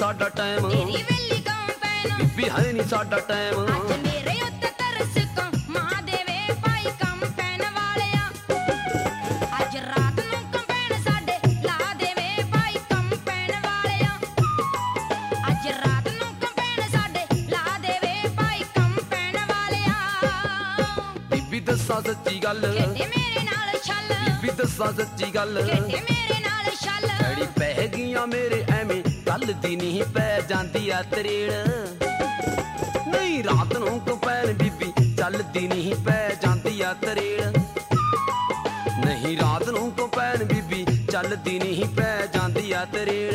साडा टाइम तेरी वेली कंपेन बीबी है नहीं साडा टाइम अज मेरे उत्ते तरस को मां देवे भाई कंपेन वालिया अज रात नू कंपेन साडे ला देवे भाई कंपेन वालिया अज रात नू कंपेन साडे ला देवे भाई कंपेन वालिया बीबी दस्सा सच्ची गल खेडे मेरे नाल छल बीबी दस्सा सच्ची गल खेडे मेरे नाल छल डैडी पै गईयां मेरे एवें कल दी नहीं पै जांदी आ तरेड़ नहीं रात नूं कंपैन बीबी चलदी नहीं पै जांदी आ तरेड़ नहीं रात नूं कंपैन बीबी चलदी नहीं पै जांदी आ तरेड़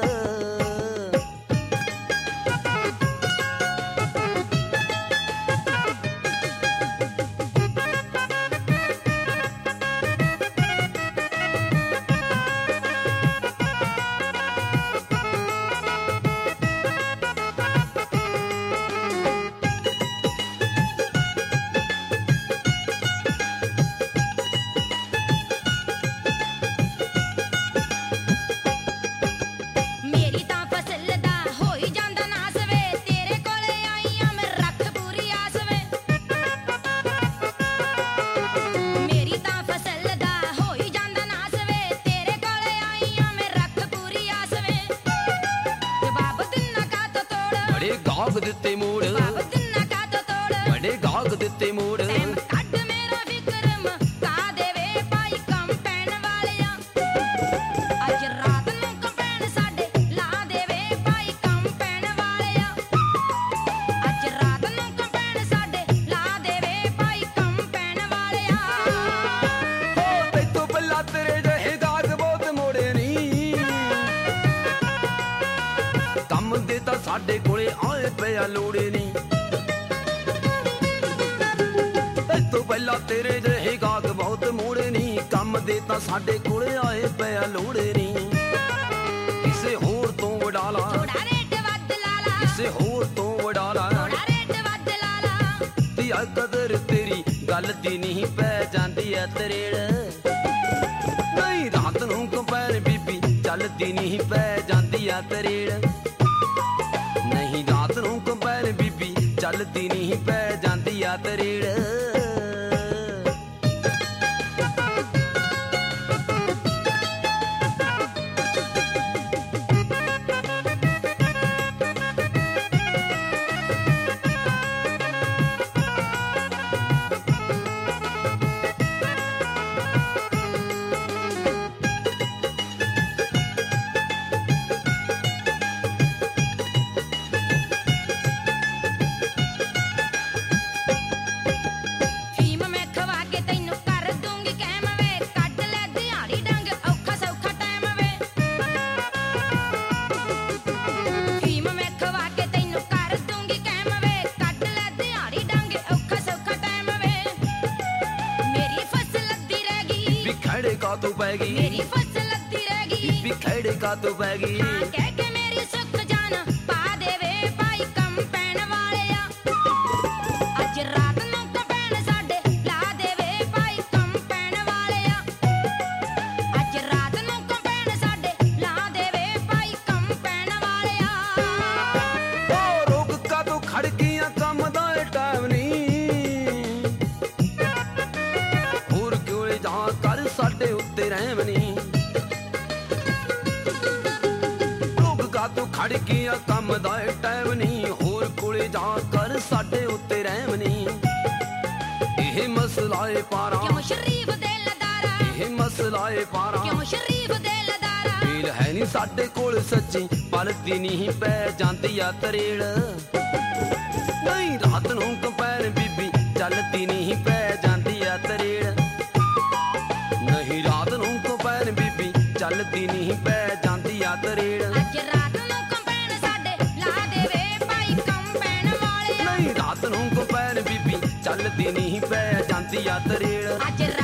मेरी तां फसल दा होई जांदा नास वे तेरे कोले आईयां मैं रख पूरी आस वे मेरी तां फसल दा होई जांदा नास वे तेरे कोले आईयां मैं रख पूरी आस वे जवाब दिना का तो तोड़ बड़े गाग दिते मोड़ जवाब दिना का तो तोड़ बड़े गाग दिते मोड़ टाइम कट मेरा विक्रम का देवे भाई कंपेन वालिया अज रात नू कंपेन साडे ला देवे भाई कंपेन वालिया अज रात नू कंपेन साडे ला देवे भाई कंपेन वालिया हो तैतों पल्ला तेरे जहे गाग बहुत मोड़े नहीं कम दे तां साडे कोले आए पिया लोड़े नहीं तैतों पल्ला तेरे जहे गाग बहुत मोड़े नहीं कम दे तां साडे कोले आए पिया लोड़े नहीं किसे होर तो वडाला थोड़ा रेट वध लाला किसे होर तो वडाला थोड़ा रेट वध लाला दिया कदर तेरी गल दी नहीं पै जांदी ऐ तरेड़ नहीं रात नूं कंपैन बीबी चलदी नहीं पै जांदी ऐ तरेड़ नहीं रात नूं कंपैन बीबी चलदी नहीं पै जांदी ऐ तरेड़ ਫੀਮ ਮੈਂ ਖਵਾ ਕੇ ਤੈਨੂੰ ਕਰ ਦੂੰਗੀ ਕਹਿਮ ਵੇ ਕੱਢ ਲੈ ਦਿਹਾੜੀ ਡੰਗ ਔਖਾ ਸੌਖਾ ਟਾਈਮ ਵੇ ਫੀਮ ਮੈਂ ਖਵਾ ਕੇ ਤੈਨੂੰ ਕਰ ਦੂੰਗੀ ਕਹਿਮ ਵੇ ਕੱਢ ਲੈ ਦਿਹਾੜੀ ਡੰਗ ਔਖਾ ਸੌਖਾ ਟਾਈਮ ਵੇ ਮੇਰੀ ਫਸਲ ਅੱਧੀ ਰਹਿ ਗਈ भी खड़े का तो पैगी ਮੇਰੀ ਫਸਲ ਅੱਧੀ ਰਹਿ ਗਈ भी खड़े का तो पैगी ਹਾਂ ਕਹਿ ਕੇ ਮੇਰੀ ਸੁੱਖ ਜਾਨ ਪਾ ਦੇਵੇ ਭਾਈ ਕੰਪੈਨ ਵਾਲਿਆ ਅੱਜ ਰਾਤ ਨੂੰ ਕੰਪੈਨ ਸਾਡੇ ਲਾ ਦੇਵੇ ਭਾਈ ਕੰਪੈਨ ਵਾਲਿਆ ਅੱਜ ਰਾਤ ਨੂੰ ਕੰਪੈਨ ਸਾਡੇ ਲਾ ਦੇਵੇ ਭਾਈ ਕੰਪੈਨ ਵਾਲਿਆ ओ रोक का तो खड़कियां कम दा टाइम नहीं होर क्यों जा कर साडे उत्ते रहम नहीं रोक का तो खड़कियां कम दा टाइम नहीं होर कोले जा कर साडे उत्ते रहम नहीं एह मसला ए पारा ਕਿਉਂ ਸ਼ਰੀਫ ਦੇ ਲਦਾਰਾ एह मसला ए पारा ਕਿਉਂ ਸ਼ਰੀਫ ਦੇ ਲਦਾਰਾ ਹੀਲ ਹੈ ਨਹੀਂ ਸਾਡੇ ਕੋਲ ਸੱਚੀ ਪਲਦੀ ਨਹੀਂ ਪੈ ਜਾਂਦੀ ਆ ਤਰੇੜ ਨਹੀਂ ਰਾਤ ਨੂੰ ਕੰਪੈਨ ਬੀਬੀ ਚੱਲਦੀ ਨਹੀਂ ਪੈ ਜਾਂਦੀ ਆ ਤਰੇੜ ਨਹੀਂ ਰਾਤ ਨੂੰ ਕੰਪੈਨ ਬੀਬੀ ਚੱਲਦੀ ਨਹੀਂ ਪੈ ਜਾਂਦੀ ਆ ਤਰੇੜ ਅੱਜ ਰਾਤ ਨੂੰ ਕੰਪੈਨ ਸਾਡੇ ਲਾ ਦੇਵੇ ਭਾਈ ਕੰਪੈਨ ਵਾਲਿਆ ਨਹੀਂ ਰਾਤ ਨੂੰ ਕੰਪੈਨ ਬੀਬੀ ਚੱਲਦੀ ਨਹੀਂ ਪੈ ਜਾਂਦੀ ਆ ਤਰੇੜ ਅੱਜ